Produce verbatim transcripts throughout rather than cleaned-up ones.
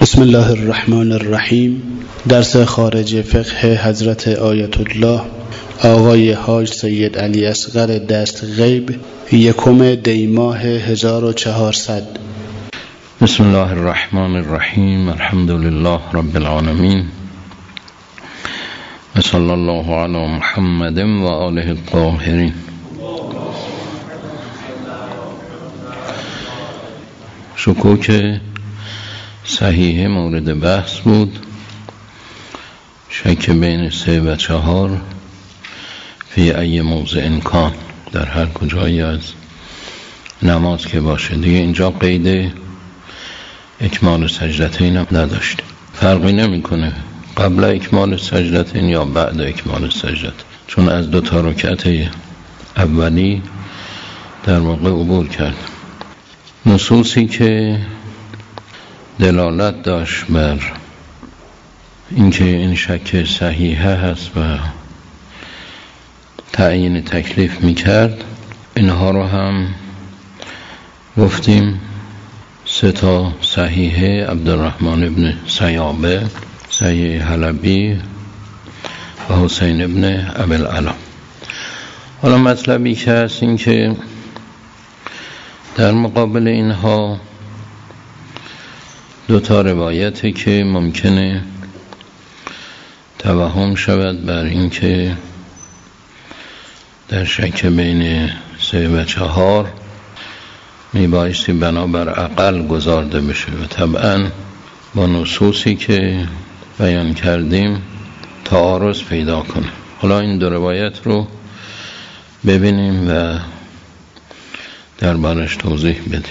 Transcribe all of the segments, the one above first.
بسم الله الرحمن الرحیم. درس خارج فقه حضرت آیت الله آقای حاج سید علی اصغر دست غیب، یکم دی ماه هزار و چهارصد. بسم الله الرحمن الرحیم. الحمد لله رب العالمین و صلی الله علی محمد و آله الطاهرین. شکوک صحیح مورد بحث بود. شک بین سه و چهار فی ای موضع امکان، در هر کجایی از نماز که باشه. دیگه اینجا قید اکمال سجدتین هم نداشته. فرقی نمی کنه قبل اکمال سجدتین یا بعد اکمال سجدتین، چون از دو تا رکعت اولی در واقع عبور کرد. نصوصی که دلالت داشت بر اینکه این شک صحیحه هست و تعیین تکلیف میکرد، اینها رو هم گفتیم. سه تا صحیحه: عبدالرحمن ابن سیابه، صحیح حلبی و حسین ابن ابوالعلا. حالا مطلبی که هست این که در مقابل اینها دو تا روایتی که ممکنه توهم شود بر این که در شک بین سه و چهار میبایستی بنابر عقل گذارده بشه و طبعا با نصوصی که بیان کردیم تعارض پیدا کنه. حالا این دو روایت رو ببینیم و دربارش توضیح بدیم.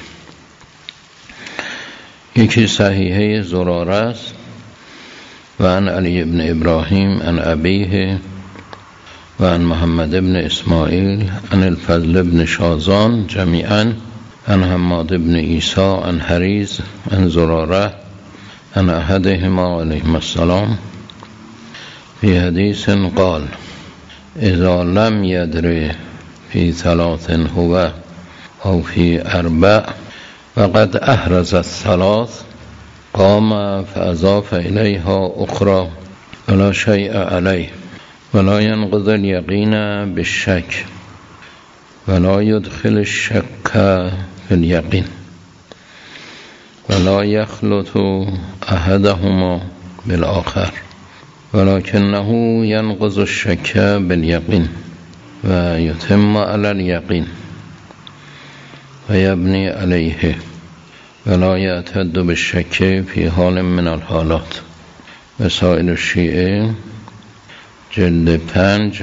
یکی صحیحه زراره است و عن علی ابن ابراهیم عن ابیه و عن محمد ابن اسماعیل عن الفضل ابن شازان جمیعا عن حماد ابن عیسی عن حریز عن زراره عن احدهما علیهم السلام فی حدیث قال اذا لم یدر فی ثلاث هو او فی اربع وقد احرز الثلاث قام فاضاف الیها اخرى ولا شیء علیه ولا ينقض اليقین بالشک ولا يدخل الشک في اليقین ولا يخلط احدهما بالآخر ولكنه ينقض الشک باليقین و يتم على اليقین و یبنی علیه ولا یعتد بالشک فی حال من الحالات. وسائل الشیعه جلد پنج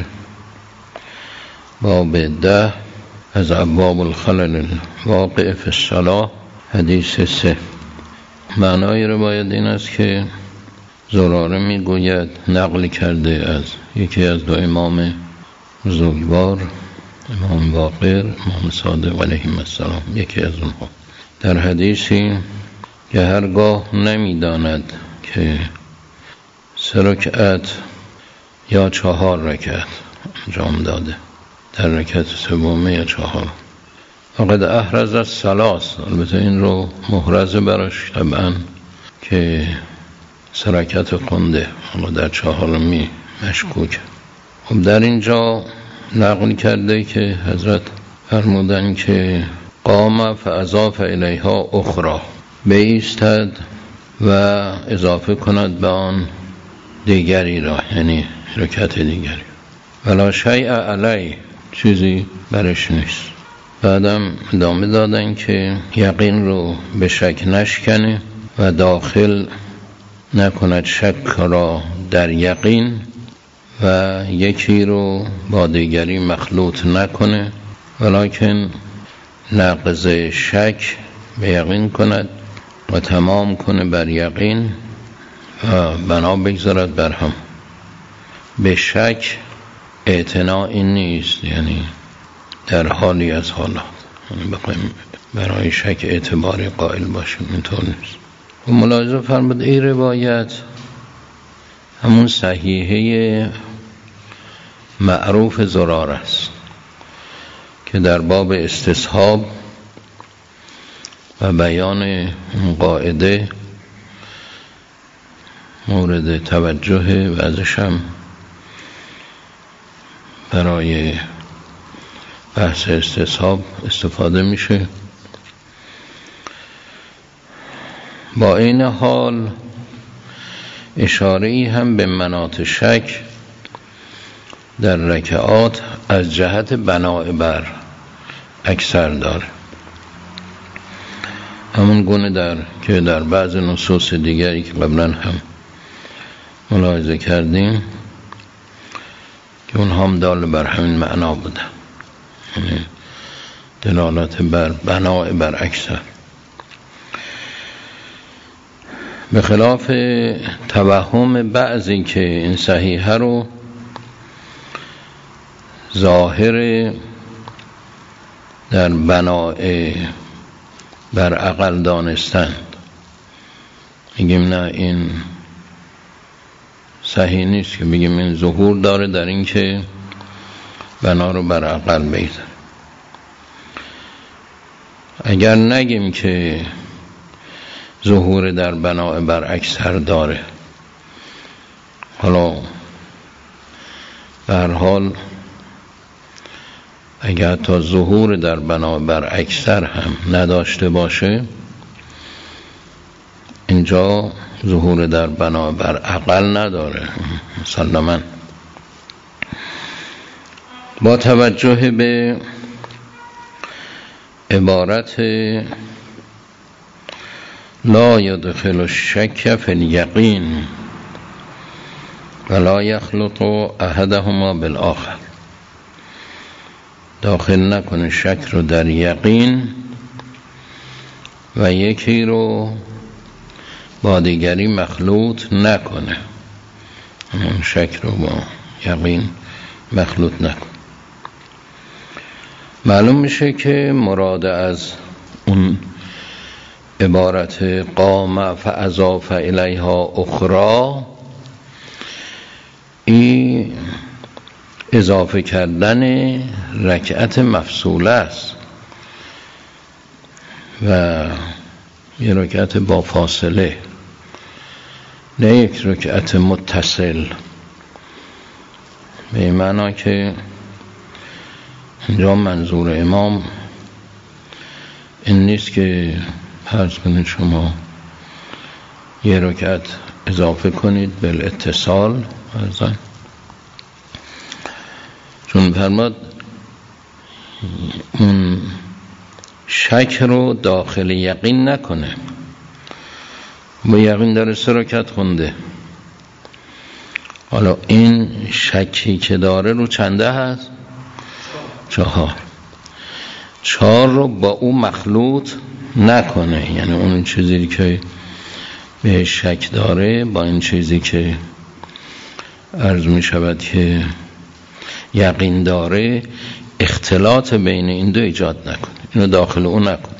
باب ده از ابواب الخلل الواقع فی الصلاة، حدیث سه. معنای روایت این است که زراره میگوید نقل کرده از یکی از دو امام بزرگوار، امام باقر، امام صادق علیهم السلام، یکی از اونها، در حدیثی که هرگاه نمیداند که سه رکعت یا چهار رکعت انجام داده، در رکعت سومه یا چهار، فقد احرز الثلاث. البته این رو محرز براش طبعا که سه رکعت خونده، حالا در چهارمی مشکوک. خب در اینجا نقل کرده که حضرت فرمودن که قام فاضاف الیها اخرى، بایستد و اضافه کند به آن دیگری را، یعنی رکعت دیگری. ولا شیء علیه، چیزی برش نیست. بعدم ادامه دادن که یقین رو به شک نشکنه و داخل نکند شک را در یقین و یکی رو با دیگری مخلوط نکنه، ولیکن نقض شک به یقین کند و تمام کنه بر یقین و بنا بگذارد بر هم. به شک اعتناعی نیست، یعنی در حالی از حالات، یعنی بخوایم برای شک اعتباری قائل باشیم، اینطور نیست. و ملاحظه فرمود این روایت همون صحیحه معروف زرار است که در باب استصحاب و بیان قاعده مورد توجه و ازش هم برای بحث استصحاب استفاده میشه. با این حال اشاره‌ای هم به مناط شک در رکعات از جهت بناء بر اکثر داره، همون گونه در که در بعض نصوص دیگری که قبلا هم ملاحظه کردیم که اون هم دال بر همین معنا بودن، یعنی دلالت بر بناء بر اکثر، به خلاف توهم بعضی که این صحیحه رو ظاهر در بناء بر اقل دانستند. میگیم نه این صحیح نیست که بگیم این ظهور داره در این که بنا رو بر اقل بیزن. اگر نگیم که ظهور در بناء بر اکثر داره، حالا به هر حال اگر تا ظهور در بناء بر اکثر هم نداشته باشه، اینجا ظهور در بناء بر اقل نداره مسلماً. با توجه به عبارت لا يدخل الشك في اليقين ولا يخلط احدهما بالآخر، داخل نکنه شک رو در یقین و یکی رو با دیگری مخلوط نکنه، اون شک رو با یقین مخلوط نکنه. معلوم میشه که مراد از اون عبارت قام فاضاف الیها اخرى این اضافه کردن رکعت مفصوله است و یه رکعت با فاصله، نه یک رکعت متصل، به این معنا که اینجا منظور امام این نیست که فرض کنید شما یه رکعت اضافه کنید بالاتصال، فرضاً چون فرماد اون شک رو داخل یقین نکنه. با یقین داره سه رکعت خونده، حالا این شکی که داره رو چنده هست؟ چهار. چهار رو با او مخلوط نکنه، یعنی اون چیزی که به شک داره با این چیزی که عرض می شود که یقین داره اختلاط بین این دو ایجاد نکنه، اینو داخل اون نکنه،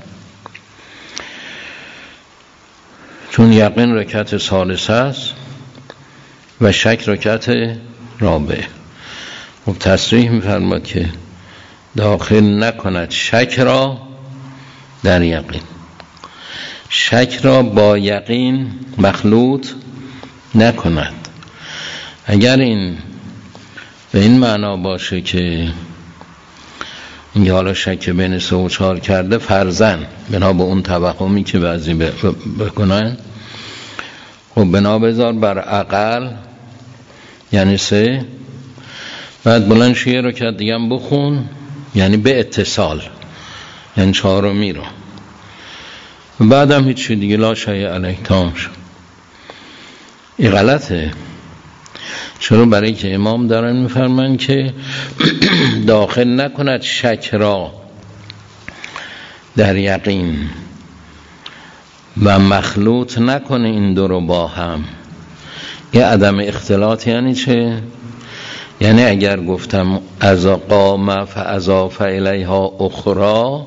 چون یقین رکعت ثالثه است و شک رکعت رابعه. خب تصریح می‌فرماد که داخل نکند شک را در یقین، شک را با یقین مخلوط نکند. اگر این به این معنا باشه که این حالا شک بین سه و چهار کرده فرضاً بنا به اون توهمی که بعضی بکنن، خب بنا بذار بر اقل یعنی سه، بعد بلند شیه رو که دیگه هم بخون یعنی به اتصال، یعنی چهارمی رو، بعد هم هیچی دیگه لا شیء علیه تمام شد. این غلطه. چرا؟ برای که امام دارن میفرمان که داخل نکند شک را در یقین و مخلوط نکنه این دو رو با هم. یه عدم اختلاط یعنی چه؟ یعنی اگر گفتم از قام فاضاف الیها اخرى،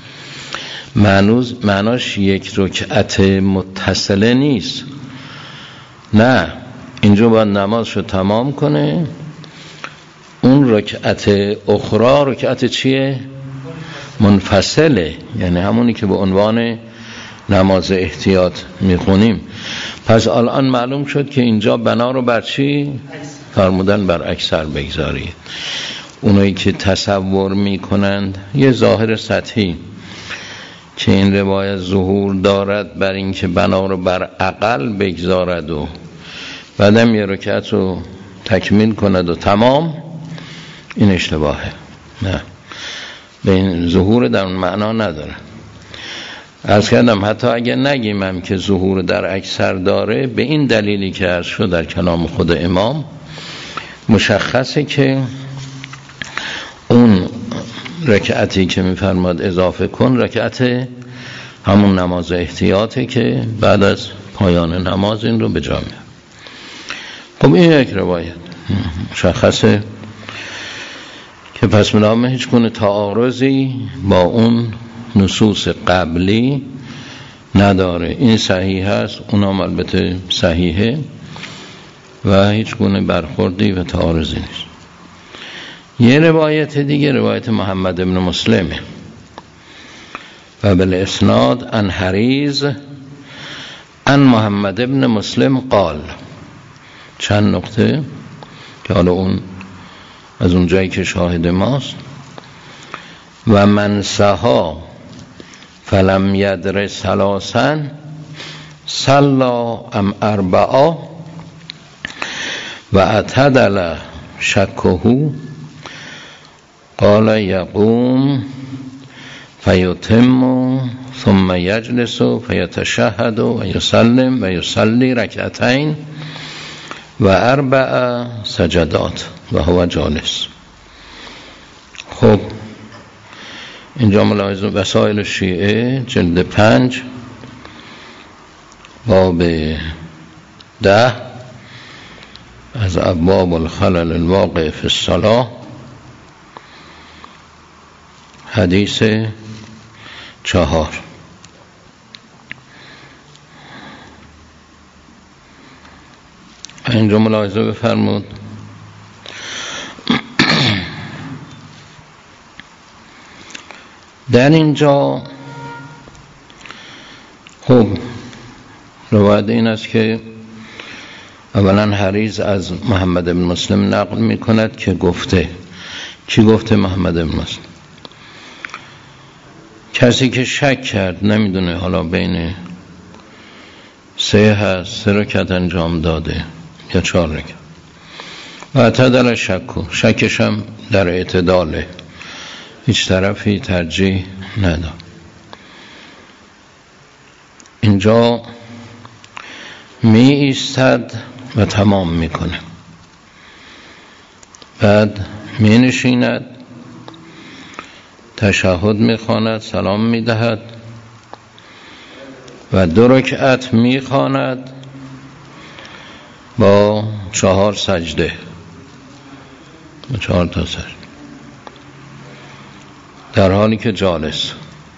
معنوز معناش یک رکعت متصله نیست، نه، اینجا باید نمازشو تمام کنه، اون رکعت اخرى رکعت چیه؟ منفصله، یعنی همونی که به عنوان نماز احتیاط میخونیم. پس الان معلوم شد که اینجا بنا رو بر چی فرمودن؟ بر اکثر بگذارید. اونایی که تصور میکنند یه ظاهر سطحی که این روایت ظهور دارد بر این که بنا رو بر اقل بگذارد و بعدم یه رکعت رو تکمیل کند و تمام، این اشتباهه. نه، به این ظهور در اون معنا نداره. عرض کردم حتی اگه نگیم هم که ظهور در اکثر داره، به این دلیلی که عرض شد در کلام خود امام مشخصه که اون رکعتی که میفرماد اضافه کن رکعت همون نماز احتیاطه که بعد از پایان نماز این رو به جا میاره. خب این یک روایت مشخصه که پس منامه هیچ گونه تعارضی با اون نصوص قبلی نداره. این صحیح هست، اونم البته صحیحه و هیچ گونه برخوردی و تعارضی نیست. یه روایت دیگه روایت محمد بن مسلمه و بالاسناد عن حریز عن محمد بن مسلم قال. چند نقطه که حالا اون از اون جایی که شاهد ماست. و من سها فلم یدر ثلاثا صلا ام اربعا و اعتدل شکه قال یقوم فیتم ثم یجلس فیتشهد و یسلم و یصلی رکعتین و اربع سجدات و هو جالس. خب اینجا ملاحظه وسائل شیعه جلد پنج باب ده از ابواب الخلل الواقع فی الصلاة، حدیث چهار. اینجا ملاحظه بفرمود در اینجا خب روایت این است که اولا حریز از محمد بن مسلم نقل می کند که گفته. کی گفته؟ محمد بن مسلم. کسی که شک کرد نمیدونه حالا بین سه هست، سه رکعت انجام داده یا چهار رکعت، و اعتدل شکو، شکش هم در اعتداله، هیچ طرفی ترجیح نداد. اینجا می ایستد و تمام میکنه، بعد می نشیند، تشهد می خواند، سلام می دهد و دو رکعت می خواند با چهار سجده، با چهار تا سجده، در حالی که جالس.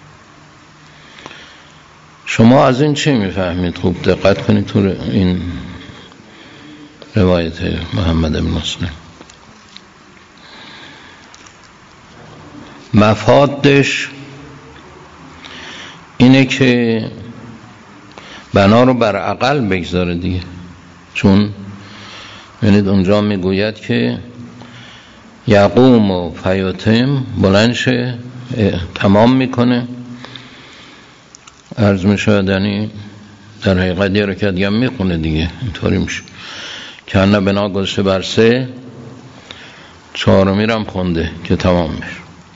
شما از این چی میفهمید؟ خوب دقت کنید تو این روایت محمد بن مسلم. مفادش اینه که بنا رو بر اقل بگذاره دیگه، چون ببینید اونجا میگوید که یقوم و فیتم، بلند شه تمام میکنه، عرض میشه یعنی در حقیقت یه رکعت دیگه میخونه دیگه، اینطوری میشه که نه بنا گذاشته بر سه، چهارمی رو هم خونده که تمام میشه.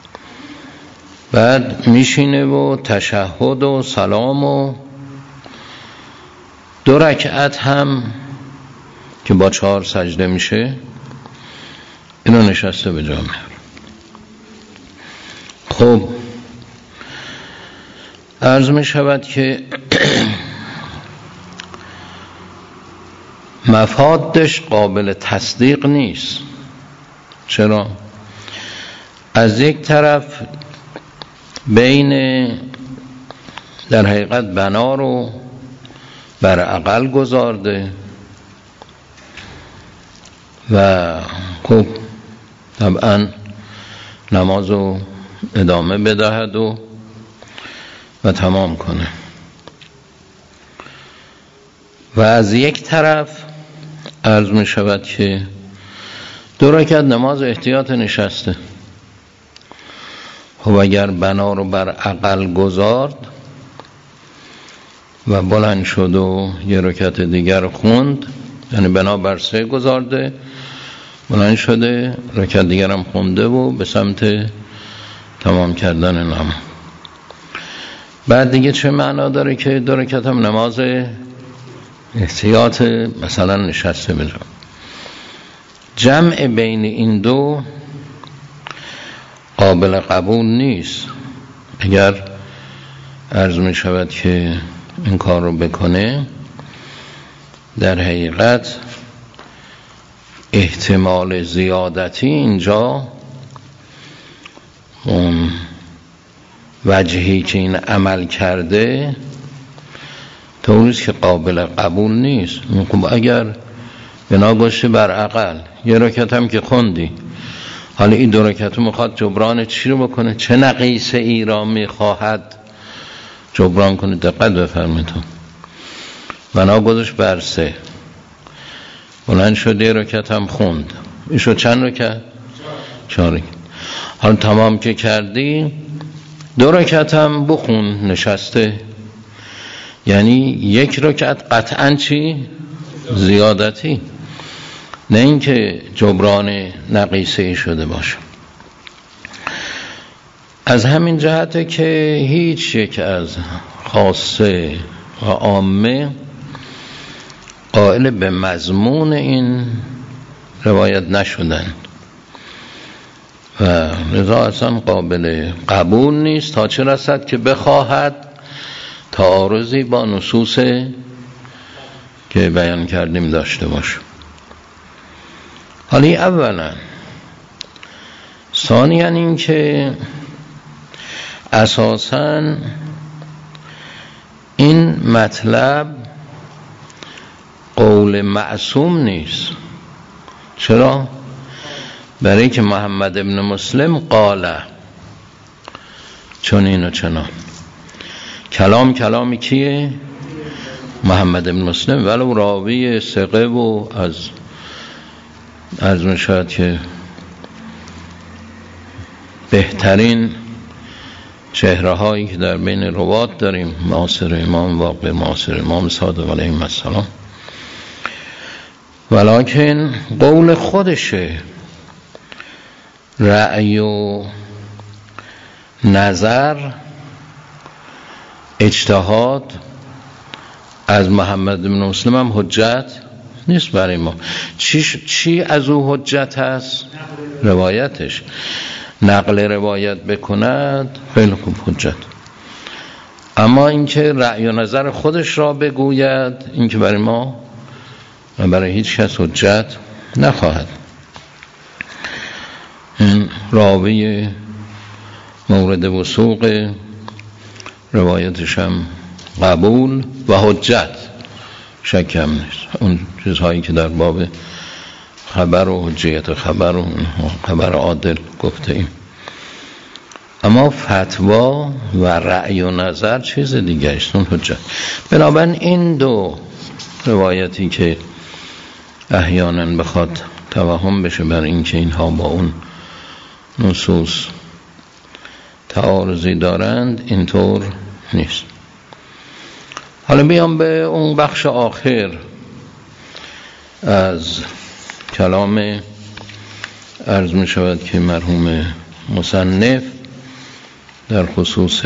بعد میشینه و تشهد و سلام و دو رکعت هم که با چهار سجده میشه اینو نشسته به جا میاره. خب عرض می شود که مفادش قابل تصدیق نیست. چرا؟ از یک طرف بین در حقیقت بنا رو بر اقل گذارده و خب طبعا نماز رو ادامه بدهد و و تمام کنه. و از یک طرف عرض می شود که دو رکعت نماز احتیاط نشسته. و اگر بنا رو بر عقل گذارد و بلند شد و یه رکعت دیگر خوند، یعنی بنا بر سه گذارده، بلند شده رکعت دیگر هم خونده و به سمت تمام کردن نماز. بعد دیگه چه معنا داره که دو رکعت هم نماز احتیاط مثلا نشسته بذارم؟ جمع بین این دو قابل قبول نیست. اگر عرض می شود که این کار رو بکنه، در حقیقت احتمال زیادتی اینجا اون وجهی که این عمل کرده طوریست که قابل قبول نیست. خب اگر بنا باشه بر عقل، یه رکعت هم که خوندی، حالا این دو رکعت میخواد جبران چی رو بکنه؟ چه نقیصه ای را میخواهد جبران کنه؟ دقت بفرمایید. بنا گذاشت بر سه، بلند شد یه رکعت هم خوند، این شد چند رکعت؟ چهار رکعت. حالا تمام که کردی دو رکعت هم بخون نشسته، یعنی یک رکعت قطعاً چی؟ زیادتی، نه اینکه جبران نقیصه شده باشه. از همین جهته که هیچ یک از خاصه و عامه قائل به مضمون این روایت نشدن و لذا اصلا قابل قبول نیست تا چه رسد که بخواهد تعارضی با نصوص که بیان کردیم داشته باشه. حالی اولا. ثانیاً این که اساساً این مطلب قول معصوم نیست. چرا؟ برای که محمد ابن مسلم قاله چون این و چنان. کلام کلامی کیه؟ محمد ابن مسلم، ولو راوی ثقه و از از میشود که بهترین چهره هایی که در بین روات داریم، معاصر امام واقع، معاصر امام صادق علیه السلام، ولکن قول خودشه، رأی و نظر اجتهاد از محمد بن مسلم هم حجت نیست برای ما. چی, چی از او حجت هست؟ روایتش. نقل روایت بکند خیلی خوب حجت، اما اینکه رأی و نظر خودش را بگوید، اینکه برای ما و برای هیچ کس حجت نخواهد. این راوی مورد وثوق، روایتش هم قبول و حجت، شک هم نیست. اون چیزهایی که در باب خبر و حجیت خبر و خبر عادل گفته ایم. اما فتوا و رأی و نظر چیز دیگه است، اون حجت. بنابراین این دو روایتی که احیانا بخواد توهم بشه بر این که اینها با اون نصوص تعارضی دارند، اینطور نیست. حالا بیام به اون بخش آخر از کلام عرض می شود که مرحوم مصنف در خصوص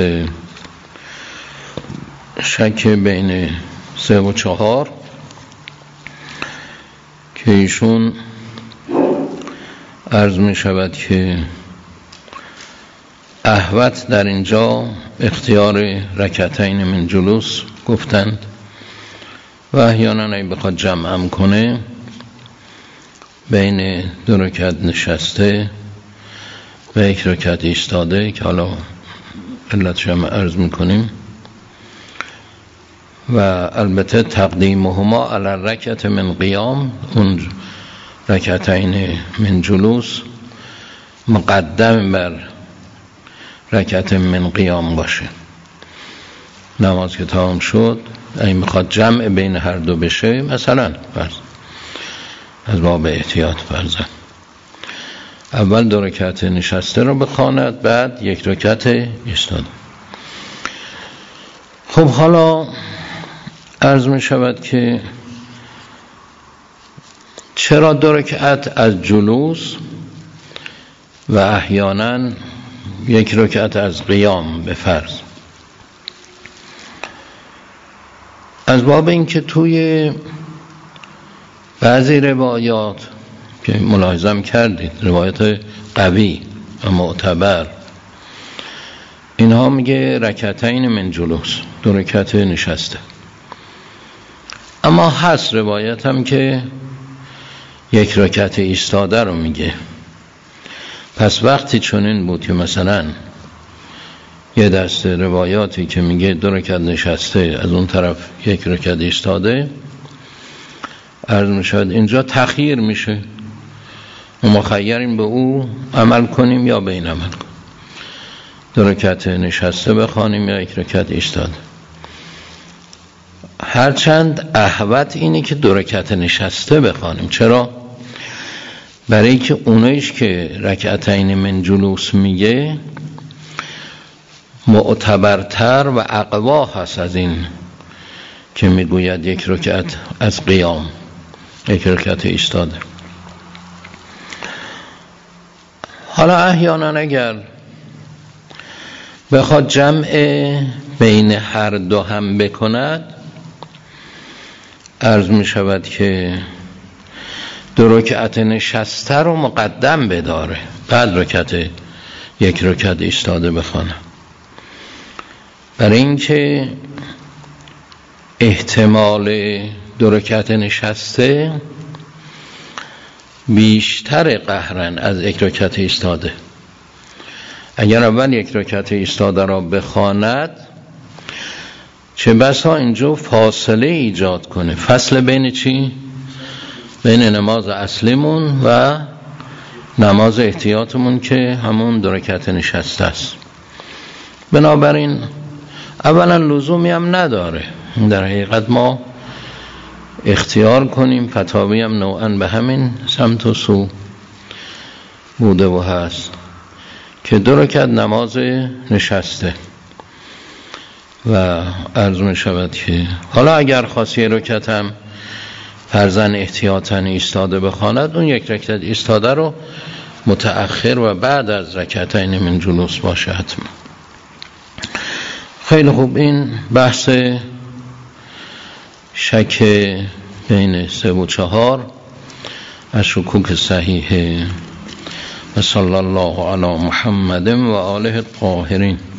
شک بین سه و چهار که ایشون عرض می شود که احوط در اینجا اختیار رکعتین من جلوس گفتند و احیانا اگه بخواد جمعم کنه بین دو رکعت نشسته و یک رکعت ایستاده که حالا علتش هم عرض میکنیم، و البته تقدیمهما علی الرکعت من قیام، اون رکعتین من جلوس مقدم بر رکعت من قیام باشه. نماز که تمام شد اگه میخواد جمع بین هر دو بشه، مثلا فرض از باب احتیاط فرضاً اول دو رکعت نشسته رو بخواند، بعد یک رکعت ایستاده. خب حالا عرض می شود که چرا دو رکعت از جلوس و احیانا یک رکعت از قیام به فرض؟ از باب اینکه توی بعضی روایات که ملاحظه کردید، روایات قوی و معتبر، اینها میگه رکعتین من جلوس، دو رکعت نشسته. اما هست روایت هم که یک رکعت ایستاده رو میگه. پس وقتی چنین بود که مثلا یه دست روایاتی که میگه دو رکعت نشسته، از اون طرف یک رکعت ایستاده، عرض میشود اینجا تخییر میشه، ما مخیریم به او عمل کنیم یا به این عمل کنیم، دو رکعت نشسته بخوانیم یا یک رکعت ایستاده. هرچند احوط اینه که دو رکعت نشسته بخوانیم. چرا؟ برای که اونایش که رکعتین من جلوس میگه معتبرتر و اقوا هست از این که میگوید یک رکعت از قیام، یک رکعت ایستاده. حالا احیانا اگر بخواد جمع بین هر دو هم بکند، عرض می شود که دو رکعت نشسته رو مقدم بداره، بعد رکعت یک رکعت ایستاده بخونه، برای اینکه احتمال دو رکعت نشسته بیشتر قهرن از یک رکعت ایستاده. اگر اول یک رکعت ایستاده را بخواند، چه بسا اینجا فاصله ایجاد کنه، فصل بین چی؟ بین نماز اصلیمون و نماز احتیاطمون که همون دو رکعت نشسته است. بنابراین اولا لزومی هم نداره، در حقیقت ما اختیار کنیم، فتاوی هم نوعا به همین سمت و سو بوده و هست که دو رکعت نماز نشسته و عرض می شود که حالا اگر خاصی رکعت هم فرضاً احتیاطاً ایستاده بخواند، اون یک رکعت ایستاده رو متأخر و بعد از رکعتین من جلوس باشه حتما. خیلی خوب، این بحث شک بین سه و چهار از شکوک صحیحه. و صلی الله علی محمد و آله الطاهرین.